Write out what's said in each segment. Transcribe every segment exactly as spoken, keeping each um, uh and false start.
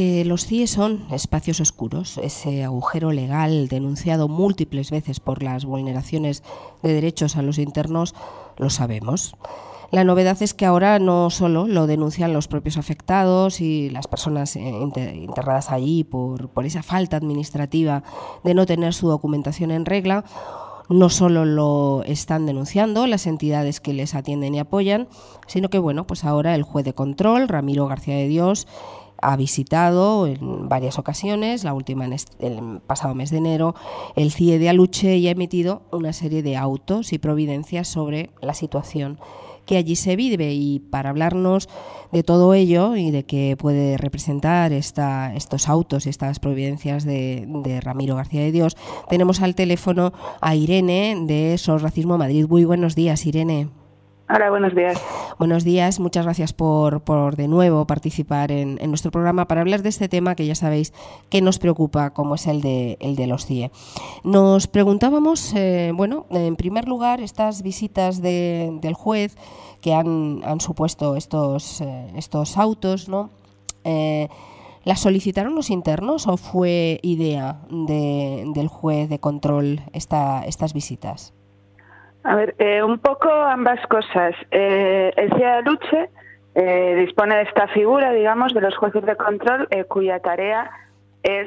que los C I E son espacios oscuros, ese agujero legal denunciado múltiples veces por las vulneraciones de derechos a los internos, lo sabemos. La novedad es que ahora no solo lo denuncian los propios afectados y las personas internadas allí por, por esa falta administrativa de no tener su documentación en regla, no solo lo están denunciando las entidades que les atienden y apoyan, sino que bueno, pues ahora el juez de control, Ramiro García de Dios, ha visitado en varias ocasiones, la última en el pasado mes de enero, el C I E de Aluche y ha emitido una serie de autos y providencias sobre la situación que allí se vive. Y para hablarnos de todo ello y de qué puede representar esta, estos autos y estas providencias de, de Ramiro García de Dios, tenemos al teléfono a Irene de SOS Racismo Madrid. Muy buenos días, Irene. Hola, buenos días. Buenos días, muchas gracias por, por de nuevo participar en, en nuestro programa para hablar de este tema que ya sabéis que nos preocupa, como es el de, el de los C I E. Nos preguntábamos, eh, bueno, en primer lugar, estas visitas de, del juez que han, han supuesto estos, eh, estos autos, ¿no? Eh, ¿Las solicitaron los internos o fue idea de, del juez de control esta, estas visitas? A ver, eh, un poco ambas cosas. Eh, el C I E de Aluche eh, dispone de esta figura, digamos, de los jueces de control, eh, cuya tarea es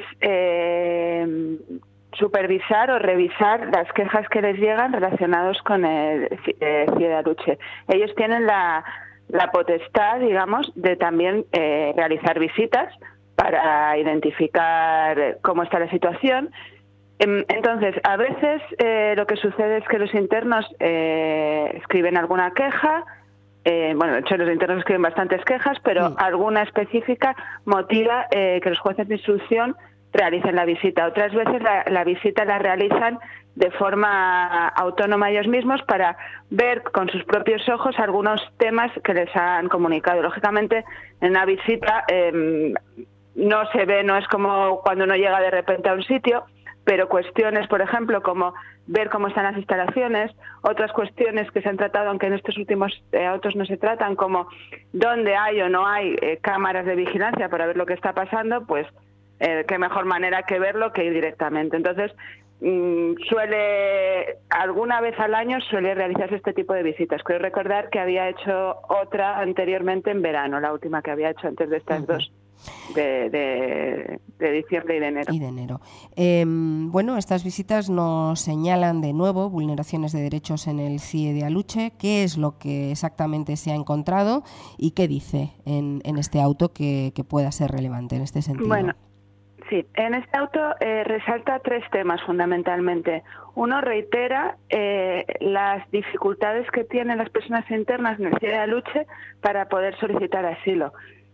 eh, supervisar o revisar las quejas que les llegan relacionados con el eh, C I E de Aluche. Ellos tienen la, la potestad, digamos, de también eh, realizar visitas para identificar cómo está la situación. Entonces, a veces eh, lo que sucede es que los internos eh, escriben alguna queja, eh, bueno, de hecho los internos escriben bastantes quejas, pero sí. Alguna específica motiva eh, que los jueces de instrucción realicen la visita. Otras veces la, la visita la realizan de forma autónoma ellos mismos para ver con sus propios ojos algunos temas que les han comunicado. Lógicamente, en una visita eh, no se ve, no es como cuando uno llega de repente a un sitio, pero cuestiones, por ejemplo, como ver cómo están las instalaciones, otras cuestiones que se han tratado, aunque en estos últimos eh, autos no se tratan, como dónde hay o no hay eh, cámaras de vigilancia para ver lo que está pasando, pues eh, qué mejor manera que verlo que ir directamente. Entonces, mmm, suele, alguna vez al año suele realizarse este tipo de visitas. Creo recordar que había hecho otra anteriormente en verano, la última que había hecho antes de estas uh-huh. dos. De, de, de diciembre y de enero. Y de enero. Eh, bueno, estas visitas nos señalan de nuevo vulneraciones de derechos en el C I E de Aluche. ¿Qué es lo que exactamente se ha encontrado y qué dice en, en este auto que, que pueda ser relevante en este sentido? Bueno, sí, en este auto eh, resalta tres temas fundamentalmente. Uno, reitera eh, las dificultades que tienen las personas internas en el C I E de Aluche para poder solicitar asilo.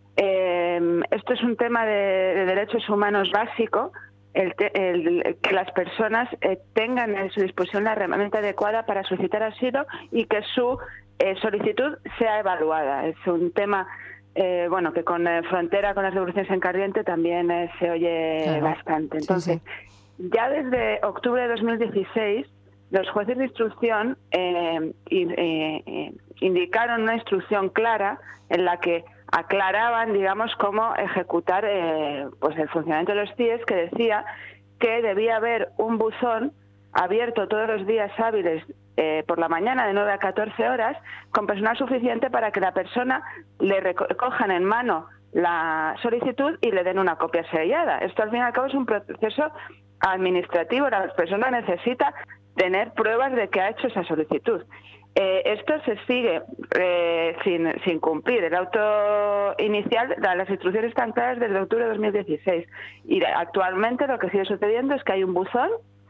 Eh, esto es un tema de, de derechos humanos básico, el, te, el, el que las personas eh, tengan a su disposición la herramienta adecuada para solicitar asilo y que su eh, solicitud sea evaluada. Es un tema eh, bueno que con eh, frontera con las devoluciones en caliente también eh, se oye claro. bastante. Entonces, sí, sí. Ya desde octubre de dos mil dieciséis, los jueces de instrucción eh, eh, indicaron una instrucción clara en la que aclaraban, digamos, cómo ejecutar eh, pues el funcionamiento de los C I Es, que decía que debía haber un buzón abierto todos los días hábiles eh, por la mañana de nueve a catorce horas con personal suficiente para que la persona le recojan en mano la solicitud y le den una copia sellada. Esto al fin y al cabo es un proceso administrativo. La persona necesita tener pruebas de que ha hecho esa solicitud. Eh, esto se sigue eh, sin, sin cumplir. El auto inicial, las instrucciones están claras desde octubre de dos mil dieciséis y actualmente lo que sigue sucediendo es que hay un buzón,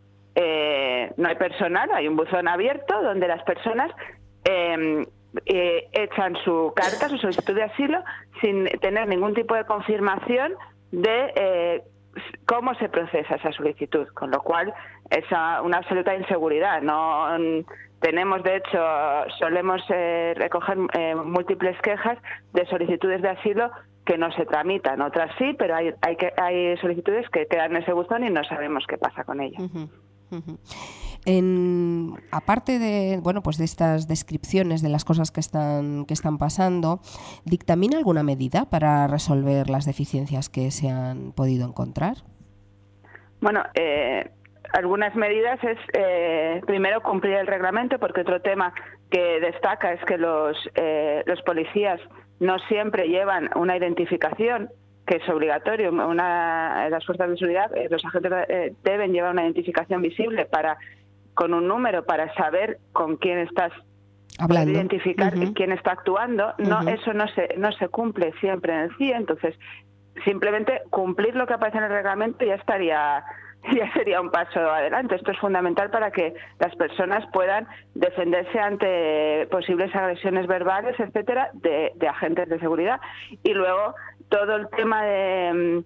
eh, no hay personal, hay un buzón abierto donde las personas eh, eh, echan su carta, su solicitud de asilo sin tener ningún tipo de confirmación de eh, cómo se procesa esa solicitud, con lo cual es una absoluta inseguridad. No tenemos, de hecho, solemos eh, recoger eh, múltiples quejas de solicitudes de asilo que no se tramitan, otras sí, pero hay hay, que, hay solicitudes que quedan en ese buzón y no sabemos qué pasa con ellas. Uh-huh, uh-huh. En, aparte de, bueno, pues de estas descripciones de las cosas que están, que están pasando, ¿dictamina alguna medida para resolver las deficiencias que se han podido encontrar? Bueno, eh, algunas medidas es, eh, primero, cumplir el reglamento, porque otro tema que destaca es que los, eh, los policías no siempre llevan una identificación, que es obligatorio. Una, las fuerzas de seguridad, eh, los agentes eh, deben llevar una identificación visible para con un número para saber con quién estás hablando, identificar uh-huh. quién está actuando. No, uh-huh. Eso no se, no se cumple siempre en el C I E, entonces simplemente cumplir lo que aparece en el reglamento ya estaría ya sería un paso adelante. Esto es fundamental para que las personas puedan defenderse ante posibles agresiones verbales, etcétera, de, de agentes de seguridad. Y luego todo el tema de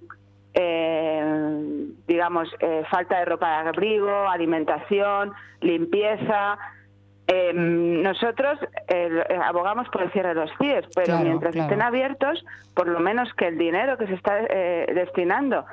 eh, digamos eh, falta de ropa de abrigo, alimentación, limpieza. Eh, nosotros eh, abogamos por el cierre de los C I E S, pero claro, mientras claro. estén abiertos, por lo menos que el dinero que se está eh, destinando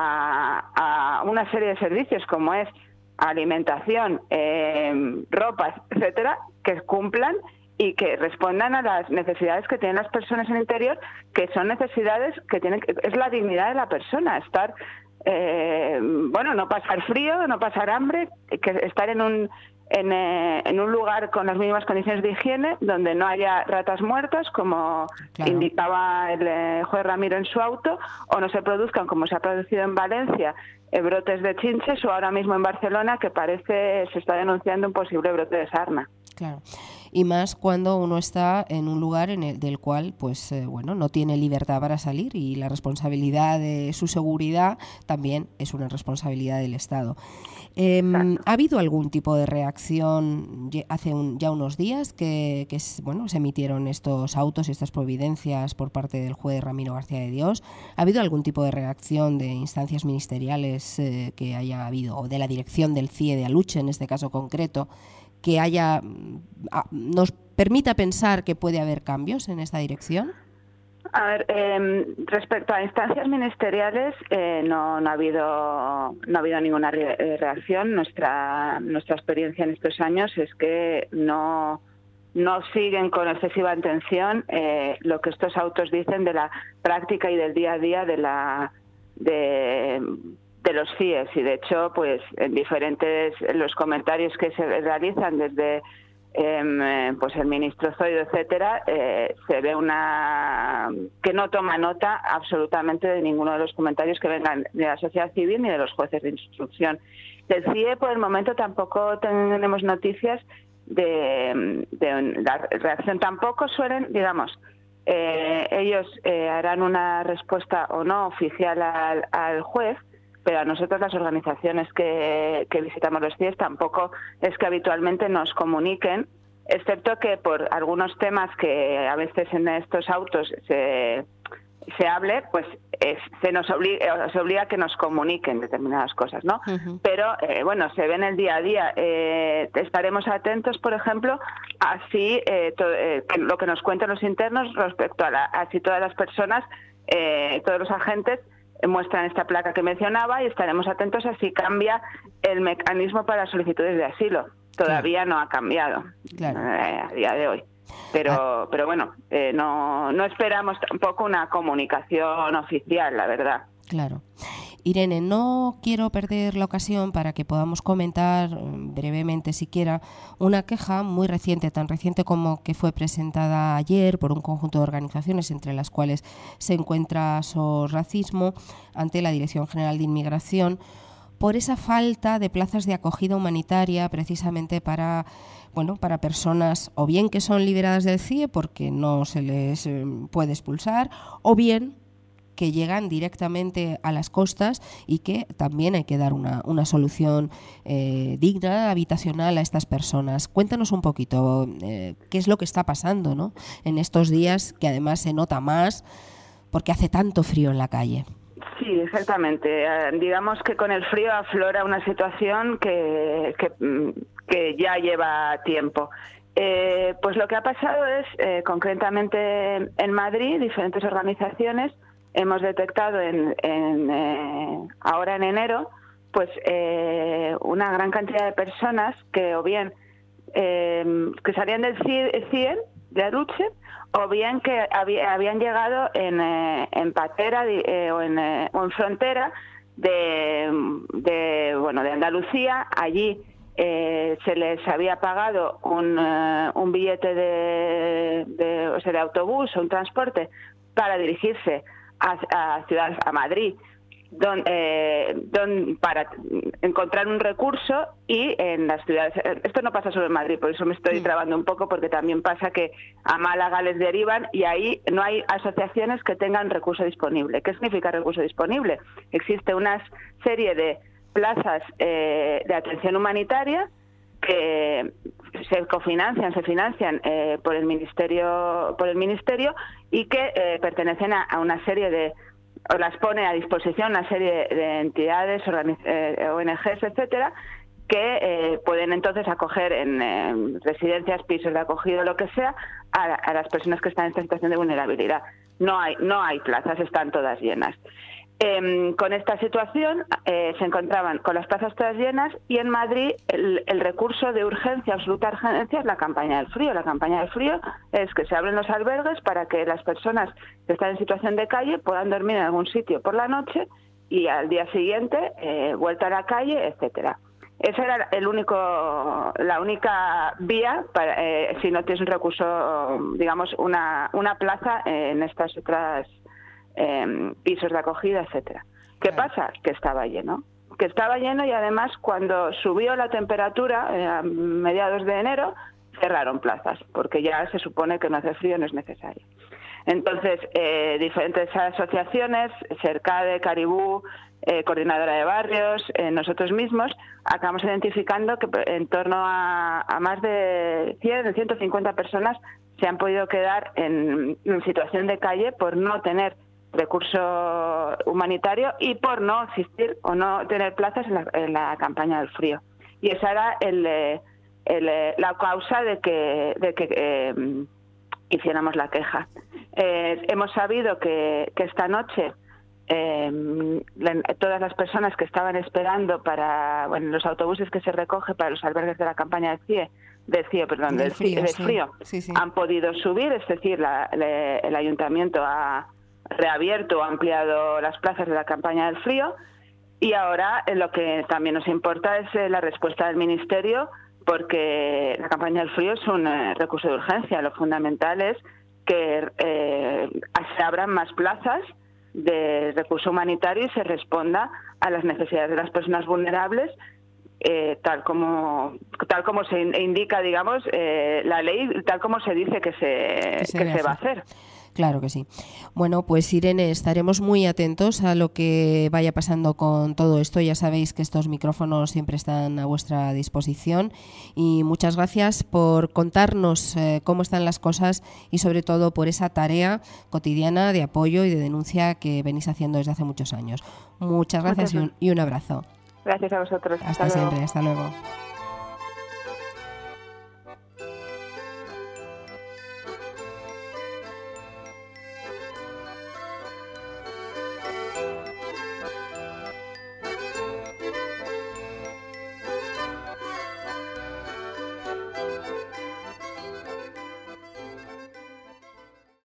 a, a una serie de servicios como es alimentación, eh, ropa, etcétera, que cumplan y que respondan a las necesidades que tienen las personas en el interior, que son necesidades que tienen, es la dignidad de la persona, estar eh, bueno, no pasar frío, no pasar hambre, que estar en un En, eh, en un lugar con las mínimas condiciones de higiene, donde no haya ratas muertas, como claro. indicaba el eh, juez Ramiro en su auto, o no se produzcan, como se ha producido en Valencia, eh, brotes de chinches, o ahora mismo en Barcelona, que parece se está denunciando un posible brote de sarna. Claro. Y más cuando uno está en un lugar en el del cual, pues eh, bueno, no tiene libertad para salir, y la responsabilidad de su seguridad también es una responsabilidad del Estado. Eh, ¿Ha habido algún tipo de reacción hace un, ya unos días que, que bueno, se emitieron estos autos y estas providencias por parte del juez Ramiro García de Dios? ¿Ha habido algún tipo de reacción de instancias ministeriales eh, que haya habido, o de la dirección del C I E de Aluche, en este caso concreto, que haya a, nos permita pensar que puede haber cambios en esta dirección? A ver, eh, respecto a instancias ministeriales, eh, no, no ha habido no ha habido ninguna re- reacción. Nuestra nuestra experiencia en estos años es que no no siguen con excesiva atención eh, lo que estos autos dicen de la práctica y del día a día de la de de los C I E S, y de hecho, pues en diferentes los comentarios que se realizan desde eh, pues el ministro Zoido, etcétera, eh, se ve una que no toma nota absolutamente de ninguno de los comentarios que vengan de la sociedad civil ni de los jueces de instrucción. Del C I E, por el momento, tampoco tenemos noticias de, de la reacción. Tampoco suelen, digamos, eh, ellos eh, harán una respuesta o no oficial al, al juez, pero a nosotros, las organizaciones que, que visitamos los C I E S, tampoco es que habitualmente nos comuniquen, excepto que por algunos temas que a veces en estos autos se, se hable, pues es, se nos obliga, se obliga a que nos comuniquen determinadas cosas, ¿no? Uh-huh. Pero, eh, bueno, se ve en el día a día. Eh, estaremos atentos, por ejemplo, a si eh, to, eh, lo que nos cuentan los internos respecto a, la, a si todas las personas, eh, todos los agentes, muestran esta placa que mencionaba, y estaremos atentos a si cambia el mecanismo para solicitudes de asilo. Todavía sí. no ha cambiado claro. eh, a día de hoy. Pero, ah. pero bueno, eh, no, no esperamos tampoco una comunicación oficial, la verdad. Claro. Irene, no quiero perder la ocasión para que podamos comentar brevemente siquiera una queja muy reciente, tan reciente como que fue presentada ayer por un conjunto de organizaciones, entre las cuales se encuentra SOS Racismo, ante la Dirección General de Inmigración, por esa falta de plazas de acogida humanitaria, precisamente para bueno, para personas o bien que son liberadas del C I E porque no se les puede expulsar, o bien que llegan directamente a las costas, y que también hay que dar una, una solución eh, digna, habitacional a estas personas. Cuéntanos un poquito eh, qué es lo que está pasando, ¿no?, en estos días, que además se nota más porque hace tanto frío en la calle. Sí, exactamente. Eh, digamos que con el frío aflora una situación que, que, que ya lleva tiempo. Eh, pues lo que ha pasado es, eh, concretamente en Madrid, diferentes organizaciones hemos detectado en, en, eh, ahora en enero pues eh, una gran cantidad de personas que o bien eh, que salían del CIE de Aluche, o bien que había, habían llegado en, eh, en patera eh, o, en, eh, o en frontera de, de bueno de Andalucía. Allí eh, se les había pagado un, uh, un billete de, de, o sea, de autobús o un transporte para dirigirse a, a ciudades, a Madrid, Don, eh, don, para encontrar un recurso, y en las ciudades, esto no pasa solo en Madrid, por eso me estoy trabando un poco, porque también pasa que a Málaga les derivan y ahí no hay asociaciones que tengan recurso disponible. ¿Qué significa recurso disponible? Existe una serie de plazas eh, de atención humanitaria que se cofinancian, se financian eh, por el ministerio, por el ministerio y que eh, pertenecen a, a una serie de o las pone a disposición una serie de entidades, eh, O N Ges, etcétera, que eh, pueden entonces acoger en eh, residencias, pisos de acogida, lo que sea, a, a las personas que están en esta situación de vulnerabilidad. No hay, no hay plazas, están todas llenas. Eh, con esta situación eh, se encontraban con las plazas todas llenas, y en Madrid el, el recurso de urgencia, absoluta urgencia, es la campaña del frío. La campaña del frío es que se abren los albergues para que las personas que están en situación de calle puedan dormir en algún sitio por la noche, y al día siguiente eh, vuelta a la calle, etcétera. Esa era el único, la única vía para, eh, si no tienes un recurso, digamos, una, una plaza en estas otras Eh, pisos de acogida, etcétera. ¿Qué claro. pasa? Que estaba lleno. Que estaba lleno y además cuando subió la temperatura eh, a mediados de enero, cerraron plazas, porque ya se supone que no hace frío, no es necesario. Entonces, eh, diferentes asociaciones, Cercade, Caribú, eh, Coordinadora de Barrios, eh, nosotros mismos, acabamos identificando que en torno a, a más de cien, de ciento cincuenta personas se han podido quedar en, en situación de calle por no tener recurso humanitario y por no existir o no tener plazas en la, en la campaña del frío. Y esa era el, el, la causa de que, de que eh, hiciéramos la queja. Eh, hemos sabido que, que esta noche eh, todas las personas que estaban esperando para, bueno, los autobuses que se recoge para los albergues de la campaña del CIE, del CIE, perdón, del, del frío, del frío sí. Sí, sí. han podido subir, es decir, la, la, el ayuntamiento ha reabierto o ampliado las plazas de la campaña del frío, y ahora eh, lo que también nos importa es eh, la respuesta del Ministerio, porque la campaña del frío es un eh, recurso de urgencia. Lo fundamental es que eh, se abran más plazas de recurso humanitario y se responda a las necesidades de las personas vulnerables, eh, tal como tal como se indica, digamos, eh, la ley, tal como se dice que se, que se, que se va a hacer. Claro que sí. Bueno, pues Irene, estaremos muy atentos a lo que vaya pasando con todo esto. Ya sabéis que estos micrófonos siempre están a vuestra disposición, y muchas gracias por contarnos eh, cómo están las cosas y sobre todo por esa tarea cotidiana de apoyo y de denuncia que venís haciendo desde hace muchos años. Muchas gracias, muchas gracias. Y, un, y un abrazo. Gracias a vosotros. Hasta, hasta siempre. Hasta luego.